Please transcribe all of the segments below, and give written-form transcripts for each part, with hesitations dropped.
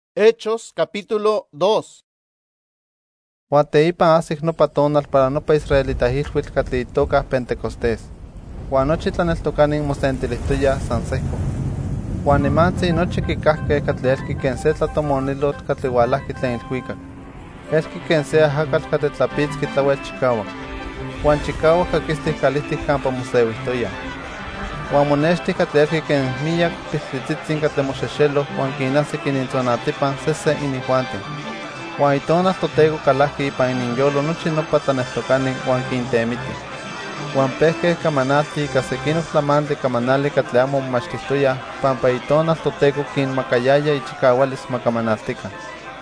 Hechos capítulo 2. Huan teipan asik nopa tonal para nopa israelita ilhuitl katli itoka Pentecostés. Huan nochi tlaneltokanin mosentilihtoya san sehko. Huan nimantzi nochi kikahke katli elki ken se tlatomonilotl katli ualahki tlen ilhuikak. Elki ken se ajakatl katli tlapitzki tlauel chikawak. Huan chikawak kakistih kalihtik kampa moseuihtoya. Huan monextih katli elki ken miyak piltitzitzin katli moxexelo huan kinahsik inintzonatipan sese inihuantin. Huan itonal Toteko kalahki ipan ininyolo nochi nopa tlaneltokanin huan kintemiti. Huan pehkeh kamanalti ika sekinok tlamantli kamanali katli amo momachtihtoya pampa itonal Toteko kinmakayaya ichikawalis makamanaltikan.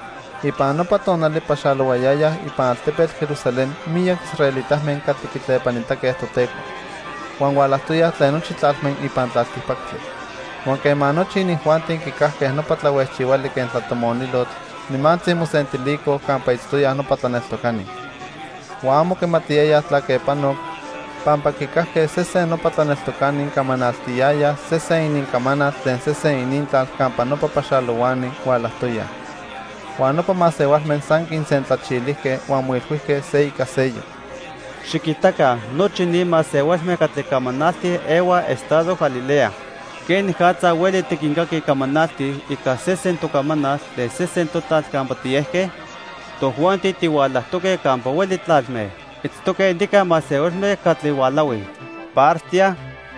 Ipan nopa tonali paxalowayayah ipan altepetl Jerusalén miyak israelitahmen katli kitlepanitakeh Toteko. Huan ualahtoyah tlen nochi tlalmen ipan tlaltihpaktli. Huan kema nochi inihuantin kikahkeh nopa tlauehchiuali ken tlatomonilotl, nimantzi mosentiliko kampa itztoyah nopa tlaneltokanin. Huan amo kimatiyayah tlake panok, pampa kikahkeh sese nopa tlaneltokanin kamanaltiyayah sese ininkamanal tlen sese inintlal kampa nopa paxalowani ualahtoyah. Huan nopa masewalmen san kinsentlachilihkeh huan moilhuihkeh se ika seyo: Xiquitaca, nochi ni masewalme katli kamanalti ewa estado Galilea. Ken hatza hueli tikinkaki kamanalti ika sesen tokamanal de sesen total kampa tiehke, tohuanti tiualahtoke kampa hueli tlalme. Itztoke indika masewalme katli ualawi: Partia,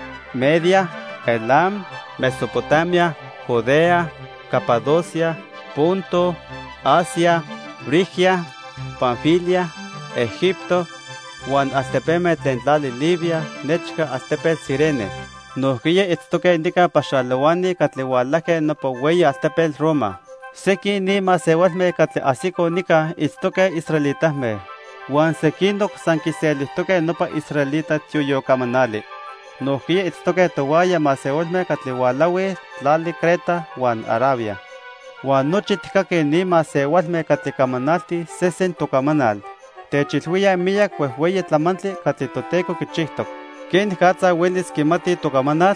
Media, Elam, Mesopotamia, Judea, Capadocia, Ponto, Asia, Frigia, Panfilia, Egipto, Huan astepeme tlen tlali Libia, nechka astepetl Cirene. Nohkiya itztoke indika paxalowani katli ualahkeh nopa ueyi altepetl Roma. Seki ni masewalmeh katli asiko nika itztoke israelitahmeh. Huan sekinok san kiselihtoke nopa israelita tioyokamanali. Nohkiya itztoke towaya masewalmeh katli ualawih tlali Creta huan Arabia. Huan nochi tikaki ni masewalmeh katli kamanalti sesen tokamanal. Techilhuia miyak huehhueyi tlamantli katli Toteko kichihtok. ¿Ken hatza huelis kimati tokamanal?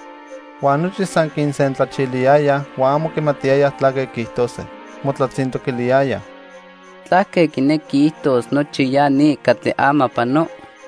Huan nochi san kinsentlachiliayah huan amo kimatiyayah tlake kihtose. Motlatzintokiliayah: ¿Tlake kineki ihtos nochi ya ni katli ama pano?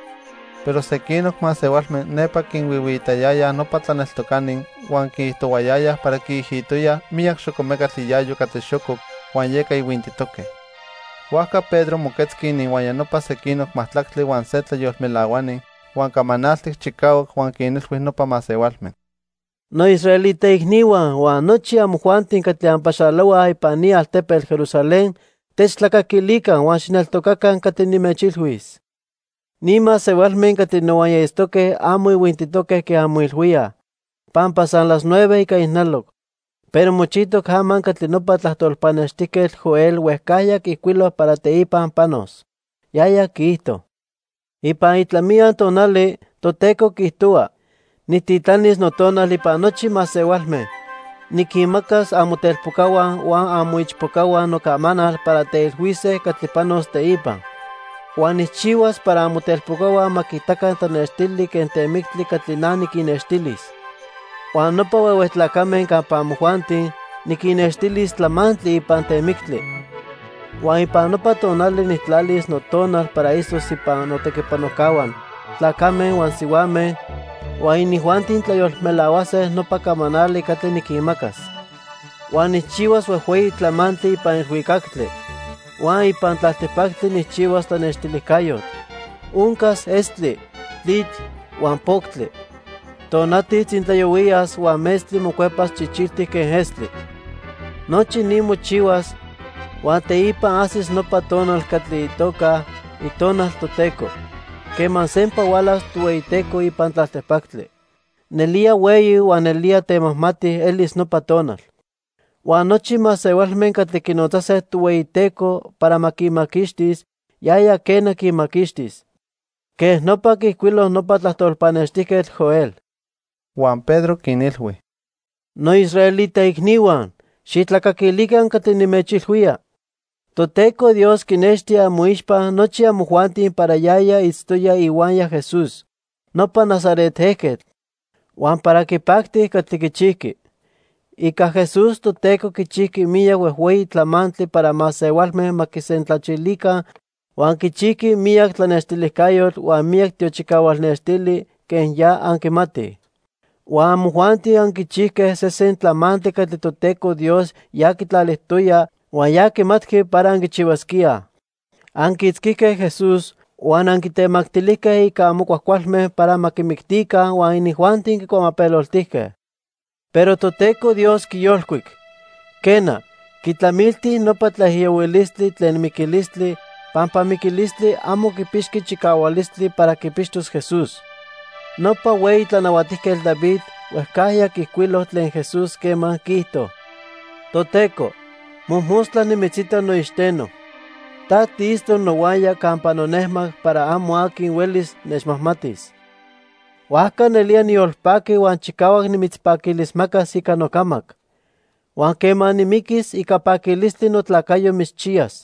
Pero sekinok masewalmen nepa kinwiuitayayah nopa tlaneltokanin huan kihtowayayah para kiihitoyah miyak xokomekatl iyayo katli xokok huan yeka iuintitokeh. Huajka Pedro moketzki iniuaya nopa sekinok mahtlaktli huan se tlayolmelauani, huan kamanaltik chikawak huan kinilhuih nopa masewalmen: No israelita ikniuan huan nochi amojuantin katli anpaxalowah ipan ni altepetl Jerusalén, techtlakakilikan huan xineltokakan katli nimechilhuis. Ni masewalmen katli nowaya istokeh amo iuintitokeh keh anmoilhuiah, pampa san las 9 ika ihnalok. Pero mochitok haman katli nopa tlahtolpanextiketl Joel huehkahyak ihkuiloh para teipan panos. Yaya kihto: Ipan itlamian tonali, Toteko kihtoa: Nititlanis notonal ipan nochi masewalmeh. Nikinmakas amotelpokahuan huan amoichpokahuan nokamanal para teilhuiseh katli panos teipan. Huan nichchiuas para amotelpokahuan makitakan tlanextili ken temiktli katli na nikinnextilis. Huan nopa ueuehtlakameh kampa amojuantin nikinnextilis tlamantli ipan temiktli. Huan ipan nopa tonali nitlalis notonal para isos ipan notekipanokahuan, tlakameh huan siuameh, huan inihuantin tlayolmelauaseh nopa kamanali katli nikinmakas. Huan nichchiuas huehhueyi tlamantli ipan ilhuikaktli, huan ipan tlaltipaktli nichchiuas tlanextilijkayotl. Onkas estli, tlitl huan poktli. Tonatitl intlayouiyas huan mestli mokuepas chichiltih ken estli. Nochi ni mochiuas, huan teipan asis nopa tonal katli itoka itonal Toteko, keman sempa ualas toueyiteko ipan tlaltepaktli. Nelia ueyi huan nelia temahmatih elis nopa tonal. Huan nochi masewalmen katli kinotzaseh toueyiteko para makimakixtis, yaya kena kimakixtis. Keh nopa kihkuiloh nopa tlahtolpanextiketl Joel. Huan Pedro kinilhui: No israelita ikniuan, xitlakakilikan katli nimechilhuia. Toteko Dios kinextia amoixpan nochi amojuantin para yaya itztoya iuanya Jesús, nopa Nazaret ejketl, huan para kipaktih katli kichihki. Ica Jesús toteco kichiki miya huehueyi tlamantli para masewalme maquisentlachilica, huan kichiki miyak tlanextilicayotl huan miyak tiochicaualnextili ken ya anquimati. Huan mojuanti anquichihque sesen tlamantli catli toteco Dios ya quitlalihtoya huan ya quimatque para anquichihuasquia. Anquiitzquihque Jesús huan anquitemactilihque ica amo cuahcualme para maquimictica huan inijuanti quicuamapeloltihque. Pero toteco Dios quiyolcuic. Quena, quitlamilti nopa tlahiyohuilistli tlen miquilistli, pampa miquilistli amo quipixqui chicaualistli para quipixtos Jesús. Nopa ueyi tlanauatihquel David huehcahya quihcuiloh tlen Jesús queman quihto: Toteco, mohmostla nimitzita noixteno. Ta tiisto nowaya campa nonehmac para amo aquin huelis nechmahmatis. Huahca nelia niyolpaqui huan chicauac nimitzpaquilismacas ica nocamac. Huan queman nimiquis ica paquilistli notlacayo mitzchias.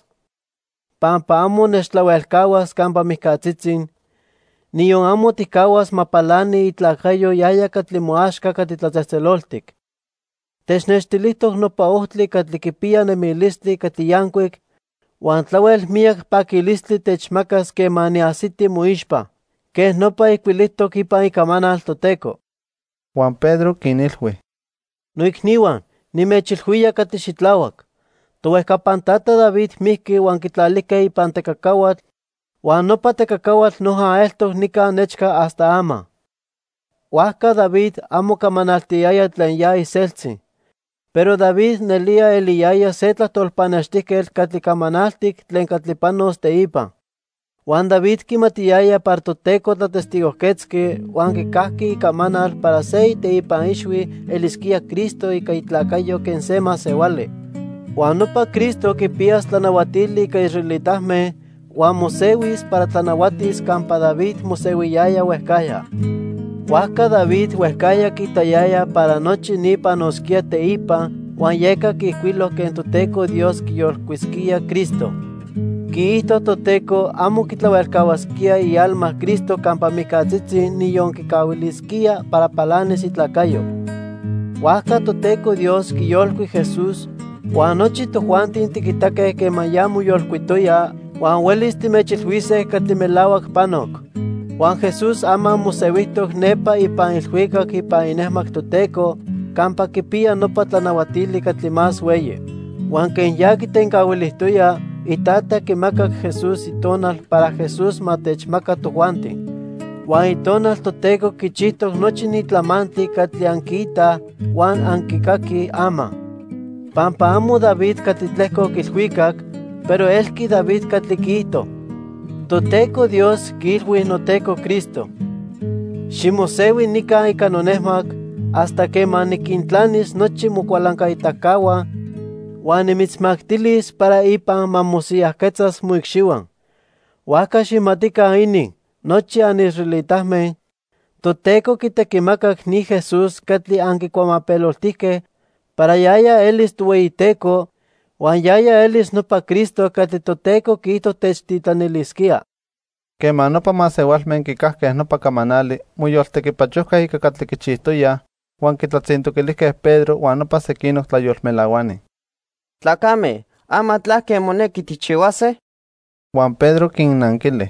Pampa amo nechtlauelcahuas campa mihcatzitzin, niyon amo ticauas mapalani itlacayo yaya catli moaxca catli tlatzehtzeloltic. Technextilihtoc nopa ohtli catli quipia nemilistli catli yancuic, huan tlauel miyak paquilistli techmacas queman niahsiti moixpa, queh nopa ihcuilihtoc ipan icamanal toteco. Juan Pedro quinilhui: Noicniuan, nimechilhuia catli xitlauac. Tohuehcapan tata David mihqui huan quitlalihque ipan tecacahuatl, huan nopa tecacahuatl noja eltoc nica nechca hasta ama. Huahca David amo camanaltiaya tlen ya iseltzi, pero David nelia eliyaya se tlahtolpanextihquetl catli camanaltic tlen catli panos teipan. Huan David quimatiyaya para toteco tlatestigohquetzqui huan quicahqui icamanal para se iteipan ixui elisquia Cristo ica itlacayo ken se masewali. Huan nopa Cristo quipias tlanauatili ica israelitahme huan mosewis para tlanauatis campa David mosewiyaya huehcaya. Huahca David huehcaya quitayaya para nochi nipa nosquia teipa huan yeca quihcuiloh ken toteco Dios quiyolcuisquia Cristo. Quiihto toteco amo quitlauelcauasquia ialma Cristo campa mihcatzitzin niyon quicauilisquia para palanis itlacayo. Huahca toteco Dios quiyolcui Jesús, huan nochi tojuantin tiquitaque queman ya moyolcuitoya huan huelis timechilhuiseh catli melauac panoc. Huan Jesús ama mosewihtoc nepa ipan ilhuicac ipan inehmac toteco campa quipia nopa tlanauatili catli más ueyi. Huan ken ya quitencauilihtoya, itata quimacac Jesús itonal para Jesús matechmaca tojuantin. Huan itonal toteco quichihtoc nochi nitlamantli catli anquiita huan anquicaqui ama. Pampa amo David catli tlehcoc ilhuicac, pero elqui David catli quihto: Toteco Dios quilhui noteco Cristo: Ximosewi nica ica nonehmac hasta queman niquintlanis nochi mocualancaitacaua huan nimitzmactilis para ipan mamosiahquetzas moicxiuan. Huahca ximatica inin, nochi anisraelitahme, toteco quitequimacac ni Jesús catli anquicuamapeloltihque para yaya elis tueiteco, huan yaya elis nopa Cristo catli toteco quihto techtitlanilisquia. Queman nopa masewalmen quicahqueh nopa camanali, moyoltequipachohqueh ica catli quichihtoyah, huan quitlatzintoquilihqueh Pedro huan nopa sequinoh tlayolmelauani: Tlacame, ama tlahque moneki tichiuase? Juan Pedro quinnanquilih: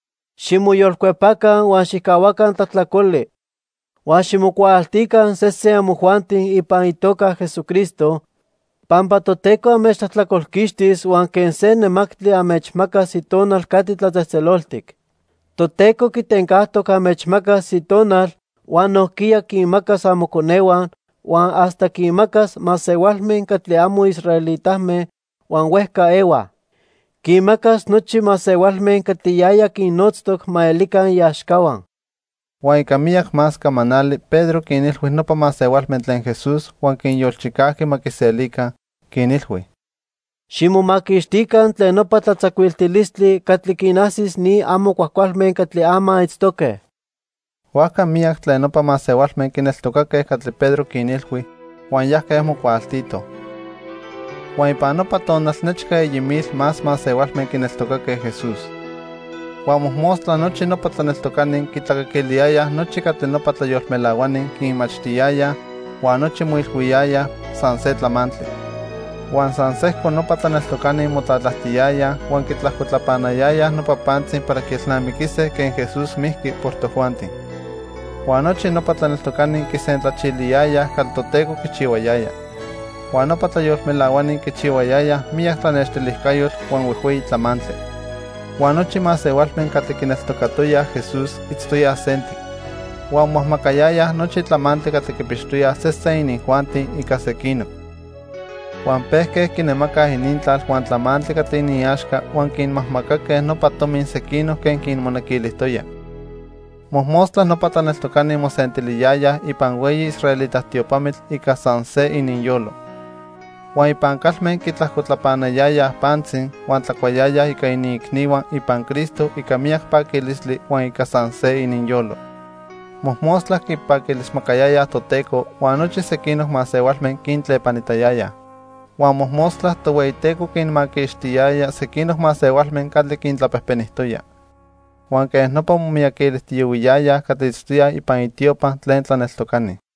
Ximoyolcuepacan huan xicauacan tlatlacoli, huan ximocuaaltican sesen amojuantin ipan itoca Jesucristo, pampa toteco amechtlahtlacolquixtis huan ken se nemactli amechmacas itonal catli tlatzehtzeloltic. Toteco quitencahtoc amechmacas itonal huan nohquia quinmacas amoconeuan huan hasta quinmacas masewalmen catli amo israelitahme huan huehca ewa. Quinmacas nochi masewalmen catli yaya quinnotztoc maelican iaxcahuan. Huan ica miyac más camanali, Pedro quinilhui nopa masewalmen tlen Jesús huan quinyolchicahque maquiselican, quinilhui: Ximomaquixtican tlen nopa tlatzacuiltilistli catli quinahsis ni amo cuahcualmen catli ama itztoque. Huahca miyac tlen nopa masewalmen quineltocaqueh catli Pedro quinilhui, huan yahqueh mocualtito. Huan ipan nopa tonal nechca 1,000 más masewalmen quineltocaqueh Jesús. Huan mohmostla nochi nopa tlaneltocanin quitlacaquiliayah nochi catli nopa tlayolmelauanin quinmachtiyayah, Juan nochi moilhuiyaya san se tlamantli. Juan san sehco nopa tlaneltocani motlatlahtiyaya, Juan kitlahcotlapanayaya nopa pantzin para kilnamiquise que en Jesús mihki por tojuantin. Juan nochi nopa tlaneltocani kisentlachiliyaya caltoteco kichiwayaya. Juan nopa tlayolmelawani kichiwayaya miyak tlanextilihkayotl Juan uihueyi tlamantli. Juan nochi masewalmen kati kineltocatoya Jesús itztoya senti. Juan mohmakayaya nochi tlamantli kati kipixtoya sesen inihuantin ika sekino. Juan pehke kinemakah inintlal Juan tlamantli kati iniaxka Juan kinmahmakakeh nopa tomin sekino ken kinmonekilihtoya. Mohmostla nopa tlaneltocani mosentiliyaya ipan weyi israelita tiopamitl ika san se ininyolo. Juan ipan calmen kitlahcotlapanayaya pantzin Juan tlacuayaya ika iniikniwan ipan Cristo ika miyak pakilisli Juan ika san se ininyolo. Mohmostla kipakilismakayaya toteco Juan nochi sekinoh masewalmen kintlepanitayaya. Juan mohmostla toweiteco kinmakixtiyaya sekinoh masewalmen katli kintlapehpenihtoya. Juan keh nopa momiyakilistiyowiyaya kati itztoya ipan itiopan tlen tlaneltocani.